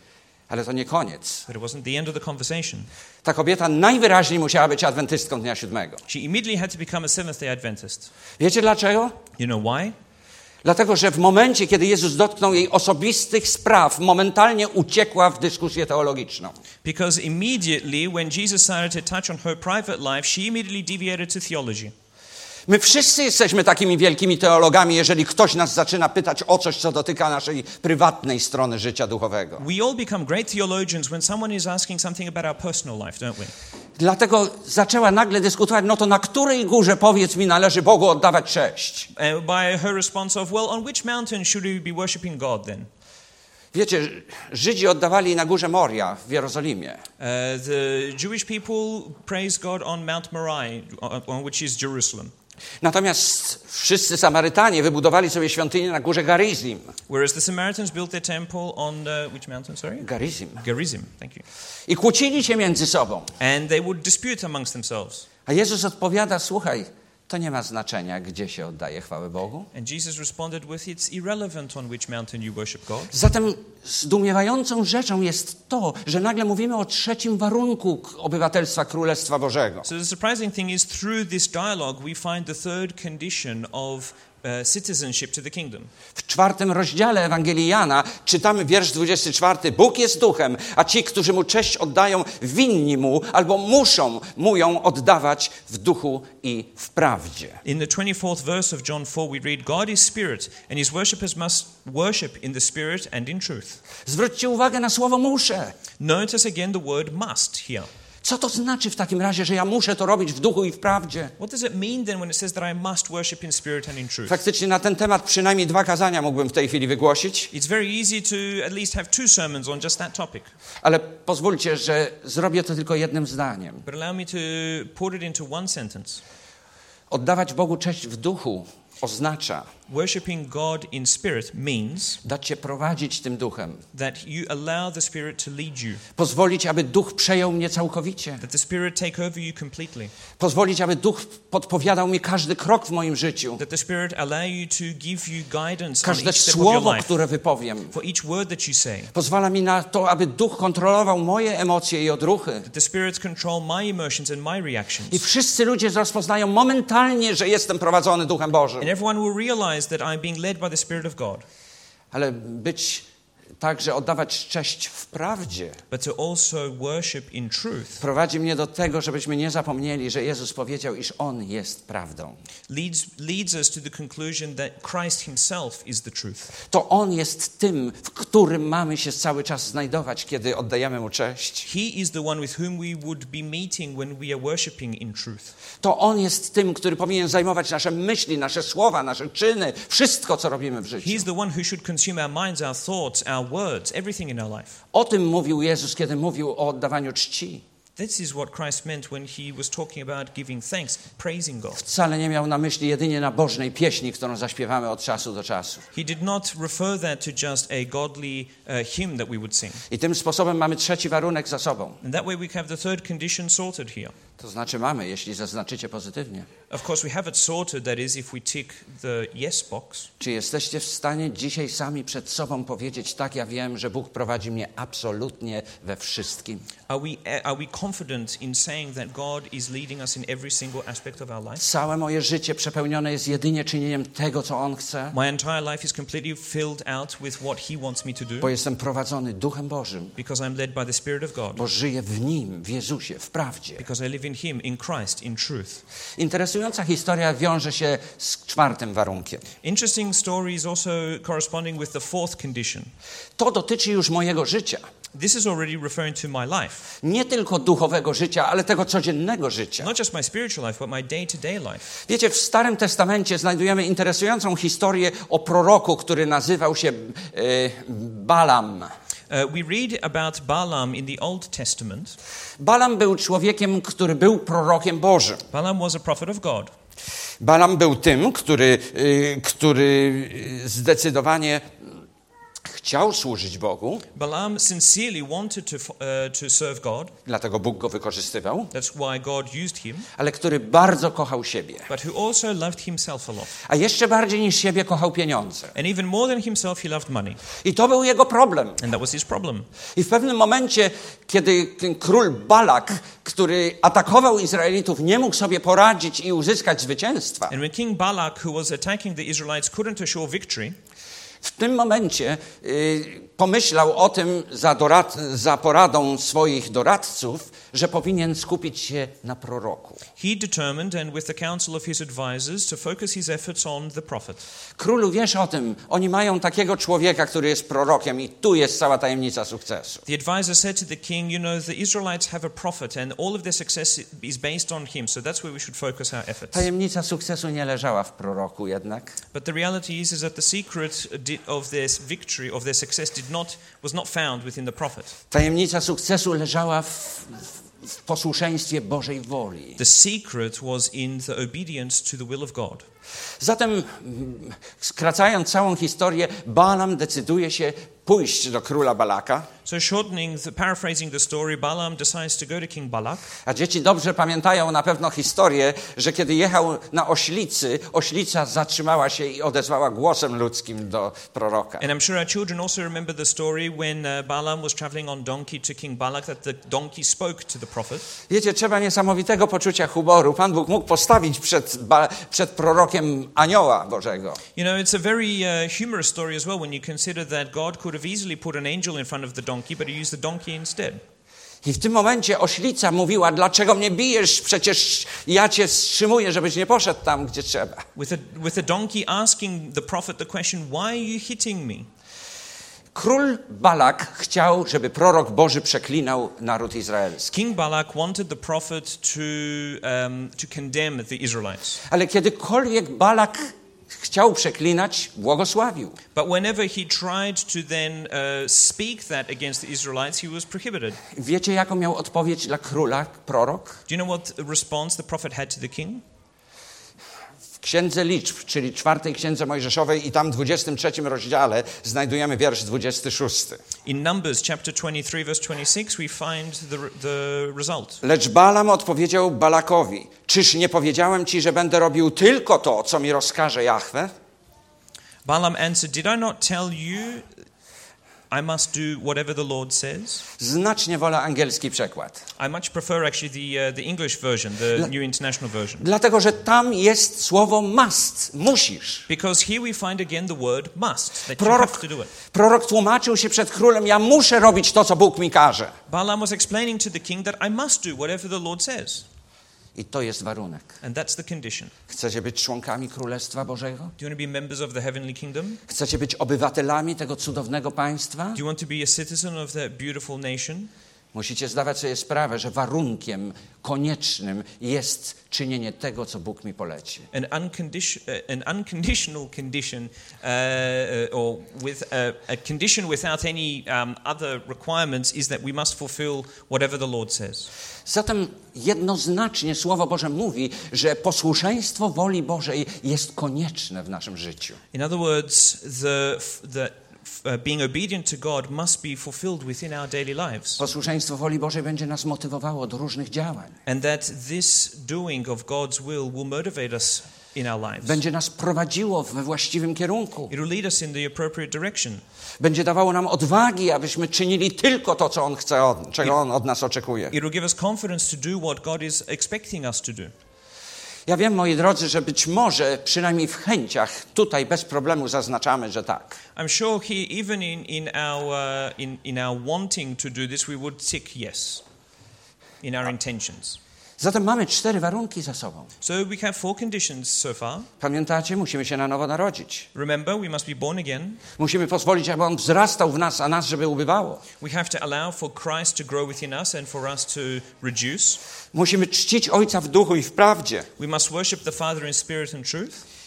ale to nie koniec. but it wasn't the end of the conversation. Ta kobieta najwyraźniej musiała być adwentystką dnia siódmego. She immediately had to become a Seventh-day Adventist. Wiecie dlaczego? You know why? Dlatego, że w momencie, kiedy Jezus dotknął jej osobistych spraw, momentalnie uciekła w dyskusję teologiczną. Because immediately when Jesus started to touch on her private life, she immediately deviated to theology. My wszyscy jesteśmy takimi wielkimi teologami, jeżeli ktoś nas zaczyna pytać o coś, co dotyka naszej prywatnej strony życia duchowego. We all become great theologians when someone is asking something about our personal life, don't we? Dlatego zaczęła nagle dyskutować, no to na której górze, powiedz mi, należy Bogu oddawać cześć? Uh, by her response of, well, on which mountain should we be worshipping God then? Wiecie, Żydzi oddawali na górze Moria w Jerozolimie. Uh, the Jewish people praise God on Mount Moriah, on, on which is Jerusalem. Natomiast wszyscy Samarytanie wybudowali sobie świątynię na górze Garizim. Whereas the Samaritans built their temple on uh, which mountain, sorry? Garizim. Gerizim, thank you. I kłócili się między sobą. And they would dispute amongst themselves. A Jezus odpowiada, słuchaj, to nie ma znaczenia, gdzie się oddaje chwałę Bogu. And Jesus responded with, it's irrelevant on which mountain you worship God. Zatem zdumiewającą rzeczą jest to, że nagle mówimy o trzecim warunku obywatelstwa Królestwa Bożego. So the surprising thing is, through this dialogue, we find the third condition of uh, citizenship to the kingdom. W czwartym rozdziale Ewangelii Jana czytamy wiersz dwudziesty czwarty. Bóg jest duchem, a ci, którzy mu cześć oddają, winni mu albo muszą mu ją oddawać w duchu i w prawdzie. In the twenty-fourth verse of John four, we read, God is spirit, and his worshippers must worship in the spirit and in truth. Zwróćcie uwagę na słowo muszę. Notice again the word must here. Co to znaczy w takim razie, że ja muszę to robić w duchu i w prawdzie? What does it mean then when it says that I must worship in spirit and in truth? Faktycznie na ten temat przynajmniej dwa kazania mógłbym w tej chwili wygłosić, It's very easy to at least have two sermons on just that topic. ale pozwólcie, że zrobię to tylko jednym zdaniem. But allow me to put it into one sentence. Oddawać Bogu cześć w duchu oznacza Worshipping God in spirit means dać się prowadzić tym duchem. that you allow the Spirit to lead you, Pozwolić, aby duch przejął mnie całkowicie. that the Spirit take over you completely, Pozwolić, aby duch podpowiadał mi każdy krok w moim życiu. that the Spirit allow you to give you guidance on Każde each step of your słowo, life, które wypowiem. for each word that you say, Pozwala mi na to, aby duch kontrolował moje emocje i odruchy. that the Spirit control my emotions and my reactions. I wszyscy ludzie rozpoznają momentalnie, że jestem prowadzony Duchem Bożym. And everyone will realize that I'm being led by the Spirit of God. Ale być także oddawać cześć w prawdzie But to also worship in truth prowadzi mnie do tego, żebyśmy nie zapomnieli, że Jezus powiedział, iż On jest prawdą. leads, leads us to the conclusion that Christ himself is the truth. To On jest tym, w którym mamy się cały czas znajdować, kiedy oddajemy Mu cześć. He is the one with whom we would be meeting when we are worshiping in truth. To On jest tym, który powinien zajmować nasze myśli, nasze słowa, nasze czyny, wszystko, co robimy w życiu. He's the one who should consume our minds, our thoughts, our words, everything in our life. O tym mówił Jezus, kiedy mówił o oddawaniu czci. This is what Christ meant when he was talking about giving thanks, praising God. Wcale nie miał na myśli jedynie nabożnej pieśni, którą zaśpiewamy od czasu do czasu. He did not refer that to just a godly uh, hymn that we would sing. I tym sposobem mamy trzeci warunek za sobą. And that way we have the third condition sorted here. To znaczy mamy, jeśli zaznaczycie pozytywnie. Of course, we have it sorted, that is, if we tick the yes box. Czy jesteście w stanie dzisiaj sami przed sobą powiedzieć, tak, ja wiem, że Bóg prowadzi mnie absolutnie we wszystkim? Are we, are we confident in saying that God is leading us in every single aspect of our life? Całe moje życie przepełnione jest jedynie czynieniem tego, co On chce, My entire life is completely filled out with what he wants me to do bo jestem prowadzony Duchem Bożym, because I'm led by the Spirit of God, bo żyję w Nim, w Jezusie, w prawdzie. because I live in him, in Christ, in truth. Interesująca historia wiąże się z czwartym warunkiem. Interesting story is also corresponding with the fourth condition. To dotyczy już mojego życia. This is already referring to my life. Nie tylko duchowego życia, ale tego codziennego życia. Not just my spiritual life, but my day-to-day life. Wiecie, w Starym Testamencie znajdujemy interesującą historię o proroku, który nazywał się e, Balam. Uh, we read about Balaam in the Old Testament. Balaam był człowiekiem, który był prorokiem Bożym. Balaam was a prophet of God. Balaam był tym, który, y, który zdecydowanie chciał służyć Bogu. Balaam sincerely wanted to uh, to serve God. Dlatego Bóg go wykorzystywał. That's why God used him. Ale który bardzo kochał siebie. But who also loved himself a lot. A jeszcze bardziej niż siebie kochał pieniądze. And even more than himself, he loved money. I to był jego problem. And that was his problem. I w pewnym momencie, kiedy ten król Balak, który atakował Izraelitów, nie mógł sobie poradzić i uzyskać zwycięstwa. And when King Balak, who was attacking the Israelites, couldn't assure victory, w tym momencie y, pomyślał o tym za, dorad, za poradą swoich doradców, że powinien skupić się na proroku. He determined, and with the counsel of his advisors, to focus his efforts on the prophet. Królu, wiesz o tym, oni mają takiego człowieka, który jest prorokiem i tu jest cała tajemnica sukcesu. The advisor said to the king, you know, the Israelites have a prophet and all of their success is based on him, so that's where we should focus our efforts. Tajemnica sukcesu nie leżała w proroku jednak. But the reality is, is that the secret of their victory, of their success did not, was not found within the prophet. Tajemnica sukcesu leżała w, w posłuszeństwie Bożej woli. The secret was in the obedience to the will of God. Zatem, skracając całą historię, Balaam decyduje się pójść do króla Balaka. So shortening, the, paraphrasing the story, Balaam decides to go to King Balak. A dzieci dobrze pamiętają na pewno historię, że kiedy jechał na oślicy, oślica zatrzymała się i odezwała głosem ludzkim do proroka. And I'm sure our children also remember the story when uh, Balaam was traveling on donkey to King Balak, that the donkey spoke to the prophet. Wiecie, trzeba niesamowitego poczucia humoru. Pan Bóg mógł postawić przed, przed prorokiem anioła Bożego. You know, it's a very uh, humorous story as well when you consider that God could have easily put an angel in front of the donkey, but he used the donkey instead. I w tym momencie oślica mówiła, dlaczego mnie bijesz? Przecież ja cię wstrzymuję, żebyś nie poszedł tam, gdzie trzeba. With a, with a donkey asking the prophet the question, why are you hitting me? Król Balak chciał, żeby prorok Boży przeklinał naród izraelski. King Balak wanted the prophet to, um, to condemn the Israelites. Ale kiedykolwiek Balak chciał przeklinać, błogosławił. But whenever he tried to then uh, speak that against the Israelites, he was prohibited. Wiecie, jaką miał odpowiedź dla króla prorok? Do you know what response the prophet had to the king? W Księdze Liczb, czyli czwartej Księdze Mojżeszowej i tam w dwudziestym trzecim rozdziale znajdujemy wiersz dwudziesty szósty. In Numbers chapter twenty-three verse twenty-six we find the the result. Lecz Balaam odpowiedział Balakowi: czyż nie powiedziałem ci, że będę robił tylko to, co mi rozkaże Jahwe? Balaam answered, did I not tell you I must do whatever the Lord says? Znacznie wolę angielski przekład. I much prefer actually the uh, the English version, the Dla- New International Version. Dlatego, że tam jest słowo must, musisz. Because here we find again the word must, that you Prorok, have to do it. prorok tłumaczył się przed królem: ja muszę robić to, co Bóg mi każe. Balaam was explaining to the king that I must do whatever the Lord says. I to jest warunek. And that's the condition. Chcecie być członkami Królestwa Bożego? Do you want to be members of the heavenly kingdom? Chcecie być obywatelami tego cudownego państwa? Do you want to be a citizen of that beautiful nation? Musicie zdawać sobie sprawę, że warunkiem koniecznym jest czynienie tego, co Bóg mi poleci. An, uncondition, uh, an unconditional condition, uh, uh, or with a, a condition without any um, other requirements, is that we must fulfill whatever the Lord says. Zatem jednoznacznie Słowo Boże mówi, że posłuszeństwo woli Bożej jest konieczne w naszym życiu. In other words, the the uh, being obedient to God must be fulfilled within our daily lives, Posłuszeństwo woli Bożej będzie nas motywowało do różnych działań. and that this doing of God's will will motivate us in our lives. Będzie nas prowadziło we właściwym kierunku. It will lead us in the appropriate direction. Będzie dawało nam odwagi, abyśmy czynili tylko to, co On chce, od, czego On od nas oczekuje. It will give us confidence to do what God is expecting us to do. Ja wiem, moi drodzy, że być może, przynajmniej w chęciach, tutaj bez problemu zaznaczamy, że tak. I'm sure here, even in, in, our, uh, in, in our wanting to do this, we would tick yes in our intentions. Zatem mamy cztery warunki za sobą. So we have four conditions so far. Pamiętacie? Musimy się na nowo narodzić. Remember, we must be born again. Musimy pozwolić, aby On wzrastał w nas, a nas, żeby ubywało. We have to allow for Christ to grow within us and for us to reduce. Musimy czcić Ojca w duchu i w prawdzie. We must worship the Father in spirit and truth.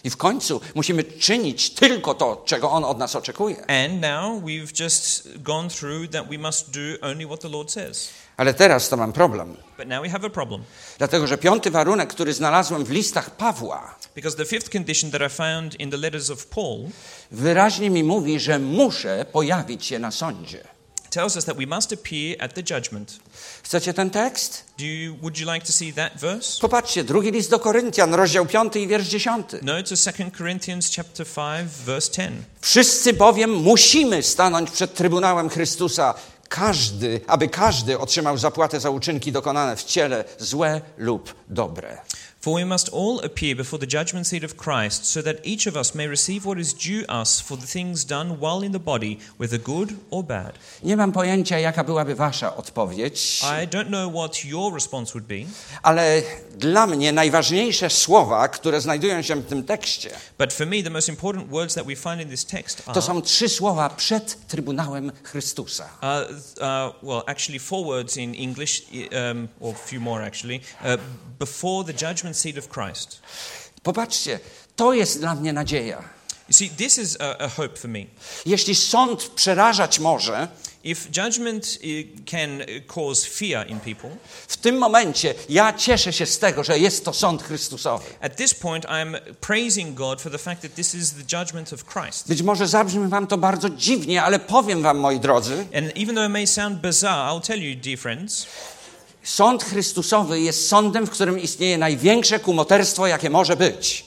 I w końcu musimy czynić tylko to, czego On od nas oczekuje. And now we've just gone through that we must do only what the Lord says. Ale teraz to mam problem. But now we have a problem. Dlatego, że piąty warunek, który znalazłem w listach Pawła, Because the fifth condition that I found in the letters of Paul wyraźnie mi mówi, że muszę pojawić się na sądzie. tells us that we must appear at the judgment. Chcecie ten tekst? Do you, would you like to see that verse? Popatrzcie, drugi list do Koryntian, rozdział piąty i wiersz dziesiąty. No, to Second Corinthians chapter five, verse ten. Wszyscy bowiem musimy stanąć przed Trybunałem Chrystusa, każdy, aby każdy otrzymał zapłatę za uczynki dokonane w ciele, złe lub dobre. For we must all appear before the judgment seat of Christ, so that each of us may receive what is due us for the things done while in the body, whether good or bad. Nie mam pojęcia, jaka byłaby wasza odpowiedź, I don't know what your response would be, ale dla mnie najważniejsze słowa, które znajdują się w tym tekście, but for me the most important words that we find in this text are, to są trzy słowa przed Trybunałem Chrystusa. uh, uh, well, actually four words in English, um, or a few more actually, uh, before the judgment seat of Christ. Popatrzcie, to jest dla mnie nadzieja. You see, this is a, a hope for me. Jeśli sąd przerażać może, If judgment uh, can cause fear in people, w tym momencie ja cieszę się z tego, że jest to sąd Chrystusowy. at this point I'm praising God for the fact that this is the judgment of Christ. Być może zabrzmi wam to bardzo dziwnie, ale powiem wam, moi drodzy, And even though it may sound bizarre, I'll tell you, dear friends, sąd Chrystusowy jest sądem, w którym istnieje największe kumoterstwo, jakie może być.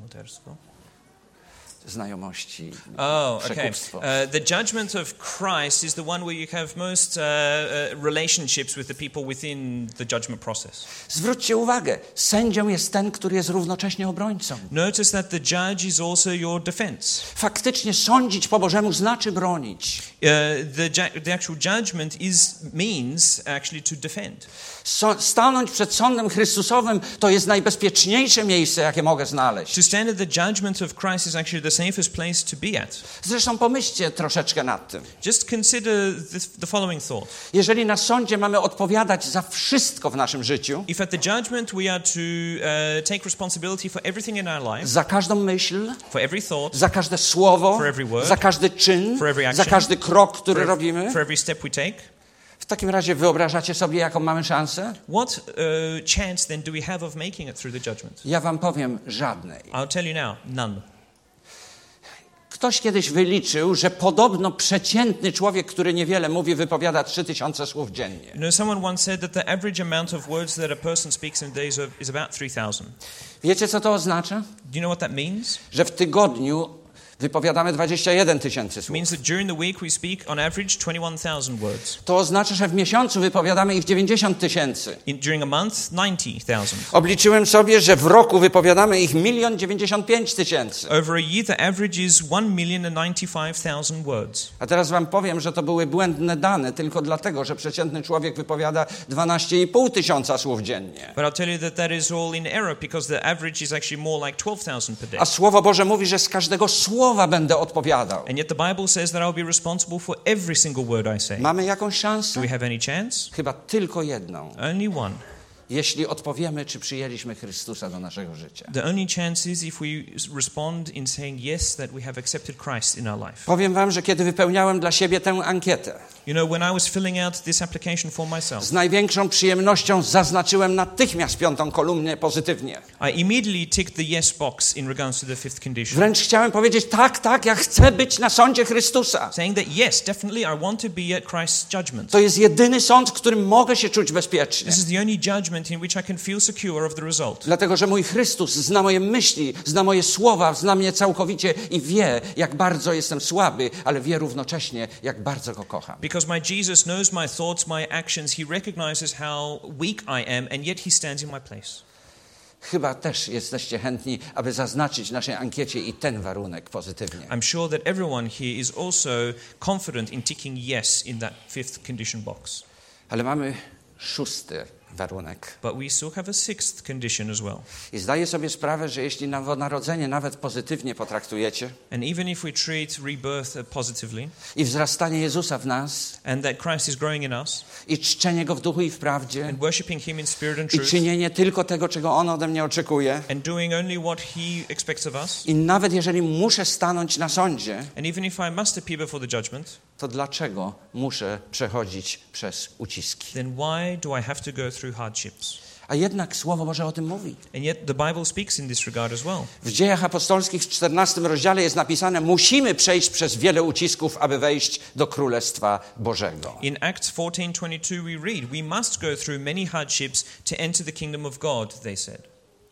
Znajomości, Oh, okay. przekupstwo. Uh, the judgment of Christ is the one where you have most uh, uh, relationships with the people within the judgment process. Zwróćcie uwagę, sędzią jest ten, który jest równocześnie obrońcą. Notice that the judge is also your defense. Faktycznie sądzić po Bożemu znaczy bronić. Uh, the, ju- the actual judgment is means actually to defend. So, stanąć przed sądem Chrystusowym to jest najbezpieczniejsze miejsce, jakie mogę znaleźć. To stand at the judgment of Christ is actually the safest place to be at. Zresztą pomyślcie troszeczkę nad tym. Just consider this, the following thought. Jeżeli na sądzie mamy odpowiadać za wszystko w naszym życiu, If at the judgment we are to uh, take responsibility for everything in our life, za każdą myśl, for every thought, za każde słowo, For every word, za każdy czyn, for every za action, każdy krok, który for, robimy, for every step we take, w takim razie wyobrażacie sobie, jaką mamy szansę? what uh, chance then do we have of making it through the judgment? Ja wam powiem, żadnej. I'll tell you now, none. Ktoś kiedyś wyliczył, że podobno przeciętny człowiek, który niewiele mówi, wypowiada trzy tysiące słów dziennie. You know, someone once said that the average amount of words that a person speaks in a day is, is about three thousand. Wiecie, co to oznacza? Do you know what that means? Że w tygodniu wypowiadamy dwadzieścia jeden tysięcy It słów. means that during the week we speak on average twenty-one thousand words. To oznacza, że w miesiącu wypowiadamy ich dziewięćdziesiąt tysięcy. In, during a month, ninety thousand. Obliczyłem sobie, że w roku wypowiadamy ich milion dziewięćdziesiąt pięć tysięcy. Over a year, the average is one million and ninety-five thousand words. A teraz wam powiem, że to były błędne dane tylko dlatego, że przeciętny człowiek wypowiada dwanaście i pół tysiąca słów dziennie. But I'll tell you that that is all in error because the average is actually more like twelve thousand per day. A Słowo Boże mówi, że z każdego słowa będę odpowiadał. And yet the Bible says that I'll be responsible for every single word I say. Mamy jakąś Do szansę? we have any chance? Chyba tylko jedną. Only one. Jeśli odpowiemy, czy przyjęliśmy Chrystusa do naszego życia. The only chance is if we respond in saying yes, that we have accepted Christ in our life. Powiem wam, że kiedy wypełniałem dla siebie tę ankietę, You know, when I was filling out this application for myself, z największą przyjemnością zaznaczyłem natychmiast piątą kolumnę pozytywnie. I immediately ticked the yes box in regards to the fifth condition, Wręcz chciałem powiedzieć, tak, tak, ja chcę być na sądzie Chrystusa. saying that yes, definitely I want to be at Christ's judgment. To jest jedyny sąd, w którym mogę się czuć bezpiecznie. This is the only judgment in which I can feel secure of the result. Dlatego, że mój Chrystus zna moje myśli, zna moje słowa, zna mnie całkowicie i wie, jak bardzo jestem słaby, ale wie równocześnie, jak bardzo Go kocham. Because my Jesus knows my thoughts, my actions, he recognizes how weak I am, and yet he stands in my place. Chyba też jesteście chętni, aby zaznaczyć w naszej ankiecie i ten warunek pozytywnie. I'm sure that everyone here is also confident in ticking yes in that fifth condition box. Ale mamy szósty warunek. But we still have a sixth condition as well. I zdaję sobie sprawę, że jeśli nowonarodzenie nawet pozytywnie potraktujecie And even if we treat rebirth uh, positively, i wzrastanie Jezusa w nas and that Christ is growing in us, i czczenie Go w duchu i w prawdzie and worshipping Him in spirit and i truth, czynienie tylko tego, czego On ode mnie oczekuje and doing only what He expects of us, i nawet jeżeli muszę stanąć na sądzie, and even if I must appear before the judgment, to dlaczego muszę przechodzić przez uciski? then why do I have to go through hardships? A jednak Słowo Boże o tym mówi. And yet the Bible speaks in this regard as well. W Dziejach Apostolskich w czternastym rozdziale jest napisane: musimy przejść przez wiele ucisków, aby wejść do Królestwa Bożego. In Acts fourteen twenty-two we read, we must go through many hardships to enter the kingdom of God, they said.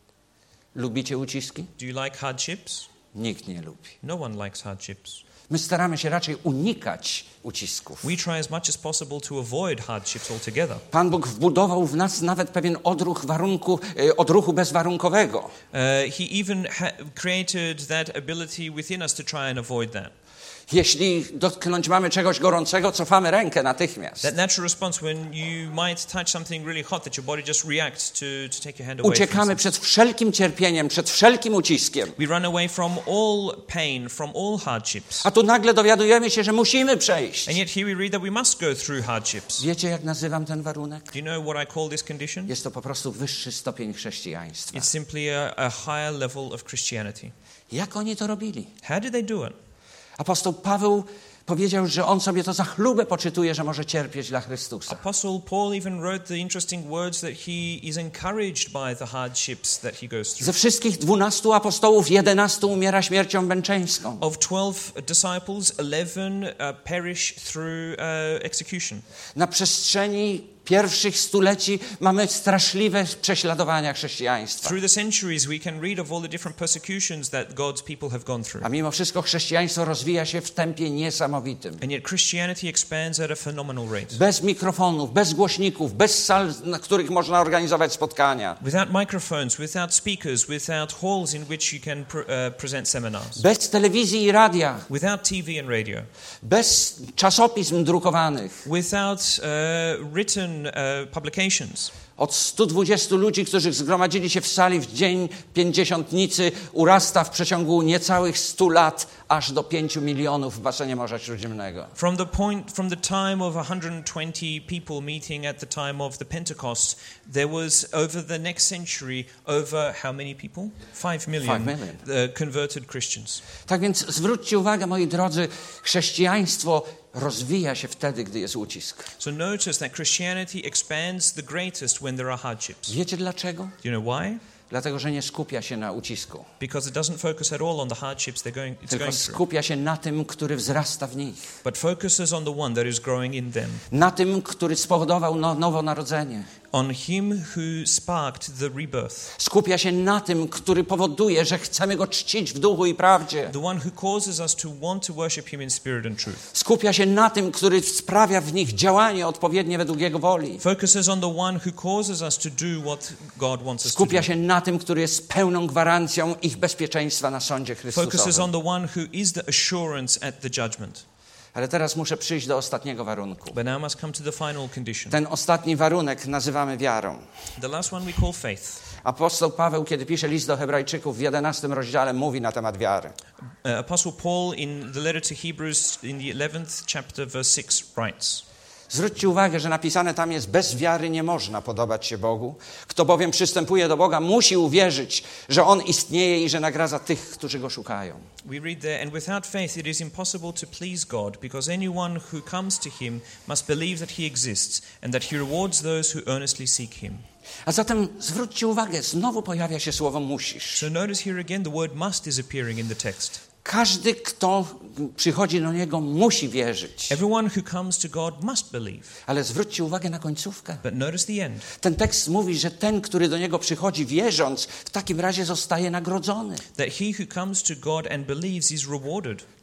Lubicie uciski? Do you like hardships? Nikt nie lubi. No one likes hardships. My staramy się raczej unikać ucisków. We try as much as possible to avoid hardships altogether. Pan Bóg wbudował w nas nawet pewien odruch warunku, e, odruchu bezwarunkowego. Uh, he even ha- created that ability within us to try and avoid that. Jeśli dotknąć mamy czegoś gorącego, cofamy rękę natychmiast. That natural response when you might touch something really hot, that your body just reacts to, to take your hand away. Uciekamy przed wszelkim cierpieniem, przed wszelkim uciskiem. We run away from all pain, from all hardships. A tu nagle dowiadujemy się, że musimy przejść. And yet here we read that we must go through hardships. Wiecie, jak nazywam ten warunek? Do you know what I call this condition? Jest to po prostu wyższy stopień chrześcijaństwa. It's simply a, a higher level of Christianity. Jak oni to robili? How did they do it? Apostoł Paweł powiedział, że on sobie to za chlubę poczytuje, że może cierpieć dla Chrystusa. Apostle Paul even wrote the interesting words that he is encouraged by the hardships that he goes through. Ze wszystkich dwunastu apostołów jedenastu umiera śmiercią męczeńską. Of twelve disciples, eleven uh, perish through uh, execution. Na przestrzeni pierwszych stuleci mamy straszliwe prześladowania chrześcijaństwa. Through the centuries we can read of all the different persecutions that God's people have gone through. A mimo wszystko chrześcijaństwo rozwija się w tempie niesamowitym. And yet Christianity expands at a phenomenal rate. Bez mikrofonów, bez głośników, bez sal, na których można organizować spotkania. Without microphones, without speakers, without halls in which you can pr- uh, present seminars. Bez telewizji i radia. Without T V and radio. Bez czasopism drukowanych. Without uh, written uh, publications. Od stu dwudziestu ludzi, którzy zgromadzili się w sali w dzień pięćdziesiątnicy, urasta w przeciągu niecałych stu lat aż do pięciu milionów w basenie Morza Śródziemnego. From the point, from the time of one hundred twenty people meeting at the time of the Pentecost, there was over the next century over how many people? Five million, Five million. Uh, converted Christians. Tak więc zwróćcie uwagę, moi drodzy, chrześcijaństwo rozwija się wtedy, gdy jest ucisk. So notice that Christianity expands the greatest when there are hardships. Wiecie dlaczego? Do you know why? Dlatego, że nie skupia się na ucisku, Because it doesn't focus at all on the hardships they're going, it's tylko going through, skupia się na tym, który wzrasta w nich. but focuses on the one that is growing in them, Na tym, który spowodował no, nowonarodzenie. on him who sparked the rebirth, Skupia się na tym, który powoduje, że chcemy Go czcić w duchu i prawdzie. the one who causes us to want to worship him in spirit and truth. Skupia się na tym, który sprawia w nich działanie odpowiednie według Jego woli. Focuses on the one who causes us to do what God wants us to Skupia do. się na tym, który jest pełną gwarancją ich bezpieczeństwa na sądzie Focuses on Chrystusowym. the one who is the assurance at the judgment. Ale teraz muszę przyjść do ostatniego warunku. But now must come to the final condition. Ten ostatni warunek nazywamy wiarą. The last one we call faith. Apostoł Paweł, kiedy pisze list do Hebrajczyków w jedenastym rozdziale, mówi na temat wiary. Uh, Apostle Paul in the letter to Hebrews in the eleventh chapter verse six writes, Zwróćcie uwagę, że napisane tam jest: bez wiary nie można podobać się Bogu. Kto bowiem przystępuje do Boga, musi uwierzyć, że On istnieje i że nagradza tych, którzy Go szukają. we read there, and without faith it is impossible to please God, because anyone who comes to him must believe that he exists and that he rewards those who earnestly seek him. A zatem zwróćcie uwagę, znowu pojawia się słowo musisz. So notice here again the word must is appearing in the text. Każdy, kto przychodzi do Niego, musi wierzyć. Everyone who comes to God must believe. Ale zwróćcie uwagę na końcówkę. But notice the end. Ten tekst mówi, że ten, który do Niego przychodzi wierząc, w takim razie zostaje nagrodzony. That he who comes to God and believes is rewarded.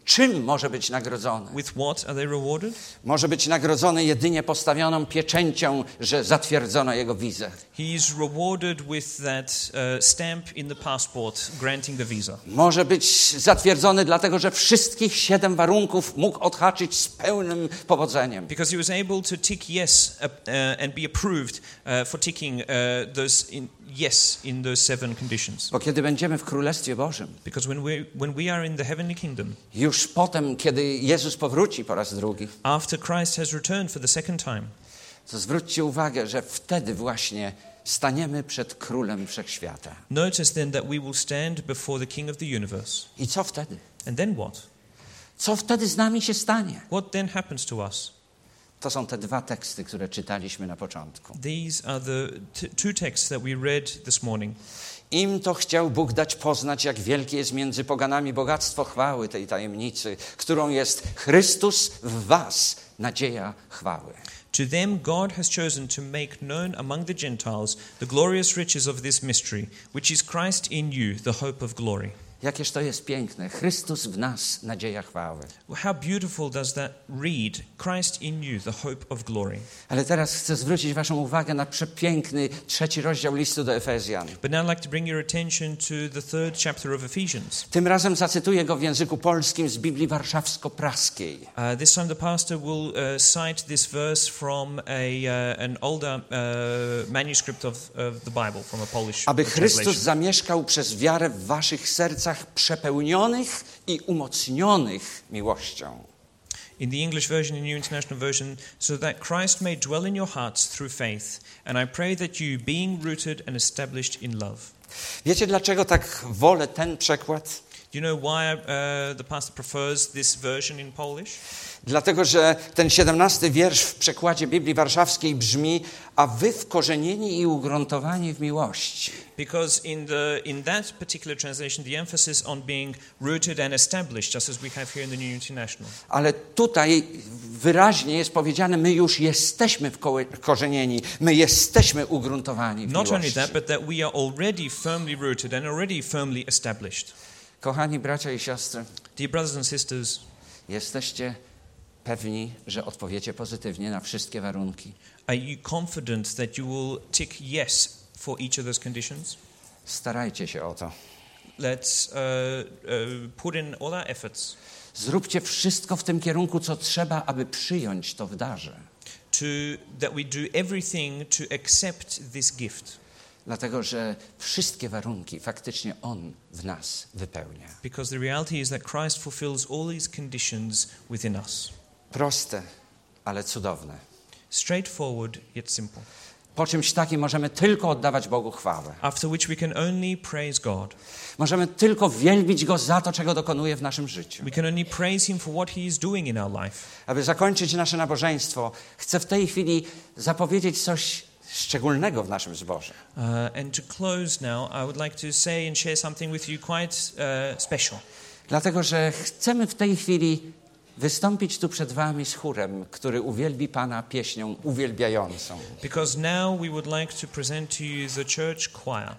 Czym może być nagrodzony? With what are they rewarded? Może być nagrodzony jedynie postawioną pieczęcią, że zatwierdzono jego wizę. He is rewarded with that uh, stamp in the passport granting the visa. Może być zatwierdzony dlatego, że wszystkich siedem warunków mógł odhaczyć z pełnym powodzeniem. Because he was able to tick yes uh, uh, and be approved uh, for ticking uh, those in, yes in those seven conditions. Bo kiedy będziemy w Królestwie Bożym, Because when we when we are in the heavenly kingdom, już potem, kiedy Jezus powróci po raz drugi, after Christ has returned for the second time, to zwróćcie uwagę, że wtedy właśnie staniemy przed Królem Wszechświata. notice then that we will stand before the King of the universe. I co wtedy? And then what? Co wtedy z nami się stanie? What then happens to us? To są te dwa teksty, które czytaliśmy na początku. These are the t- two texts that we read this morning. Im to chciał Bóg dać poznać, jak wielkie jest między poganami bogactwo chwały tej tajemnicy, którą jest Chrystus w was, nadzieja chwały. To them God has chosen to make known among the Gentiles the glorious riches of this mystery, which is Christ in you, the hope of glory. Jakież to jest piękne. Chrystus w nas, nadzieja chwały. How beautiful does that read? Christ in you, the hope of glory. Ale teraz chcę zwrócić waszą uwagę na przepiękny trzeci rozdział listu do Efezjan. But now I'd like to bring your attention to the third chapter of Ephesians. Tym razem zacytuję go w języku polskim z Biblii Warszawsko-Praskiej. Uh, this time the pastor will uh, cite this verse from a, uh, an older uh, manuscript of, of the Bible, from a Polish Aby Chrystus translation. zamieszkał przez wiarę w waszych sercach przepełnionych i umocnionych miłością. In the English version and New International Version, so that Christ may dwell in your hearts through faith. And I pray that you, being rooted and established in love. Wiecie, dlaczego tak wolę ten przekład? Do you know why uh, the pastor prefers this version in Polish? Dlatego, że ten siedemnasty wiersz w przekładzie Biblii Warszawskiej brzmi: a wy wkorzenieni i ugruntowani w miłości. Because in the in that particular translation, the emphasis on being rooted and established, just as we have here in the New International. Ale tutaj wyraźnie jest powiedziane: my już jesteśmy wkorzenieni, my jesteśmy ugruntowani w Not only miłości. that, but that we are already firmly rooted and already firmly established. Kochani bracia i siostry, Dear brothers and sisters, jesteście pewni, że odpowiecie pozytywnie na wszystkie warunki? are you confident that you will tick yes for each of those conditions? Starajcie się o to. Let's uh, uh, put in all our efforts Zróbcie wszystko w tym kierunku, co trzeba, aby przyjąć to w darze. to that we do everything to accept this gift, Dlatego, że wszystkie warunki faktycznie On w nas wypełnia. because the reality is that Christ fulfills all these conditions within us. Proste, ale cudowne. Straightforward yet simple. Po czymś takim możemy tylko oddawać Bogu chwałę. After which we can only praise God. Możemy tylko wielbić Go za to, czego dokonuje w naszym życiu. We can only praise Him for what He is doing in our life. Aby zakończyć nasze nabożeństwo, chcę w tej chwili zapowiedzieć coś szczególnego w naszym zborze. Uh, and to close now, I would like to say and share something with you quite uh, special. Dlatego, że chcemy w tej chwili wystąpić tu przed wami z chórem, który uwielbi Pana pieśnią uwielbiającą. Because now we would like to present to you the church choir.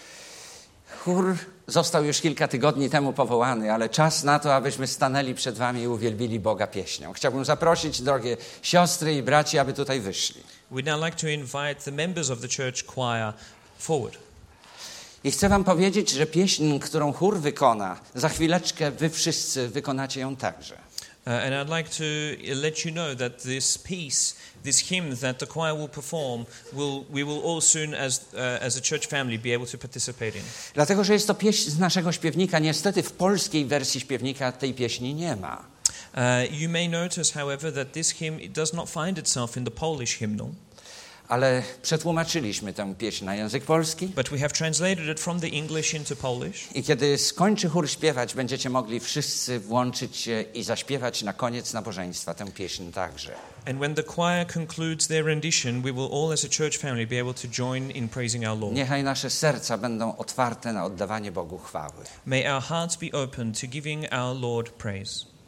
Chór został już kilka tygodni temu powołany, ale czas na to, abyśmy stanęli przed wami i uwielbili Boga pieśnią. Chciałbym zaprosić drogie siostry i braci, aby tutaj wyszli. We'd now like to invite the members of the church choir forward. I chcę wam powiedzieć, że pieśń, którą chór wykona, za chwileczkę wy wszyscy wykonacie ją także. Uh, and I'd like to let you know that this piece, this hymn that the choir will perform, will we will all soon, as uh, as a church family, be able to participate in. Dlatego, że jest to pieśń z naszego śpiewnika. Niestety w polskiej wersji śpiewnika tej pieśni nie ma. Uh, you may notice, however, that this hymn it does not find itself in the Polish hymnal. Ale przetłumaczyliśmy tę pieśń na język polski But we have translated it from the English into Polish. i kiedy skończy chór śpiewać, będziecie mogli wszyscy włączyć się i zaśpiewać na koniec nabożeństwa tę pieśń także. And when the choir concludes their rendition, we will all as a church family be able to join in praising our Lord. Niechaj nasze serca będą otwarte na oddawanie Bogu chwały. May our hearts be open to giving our Lord praise.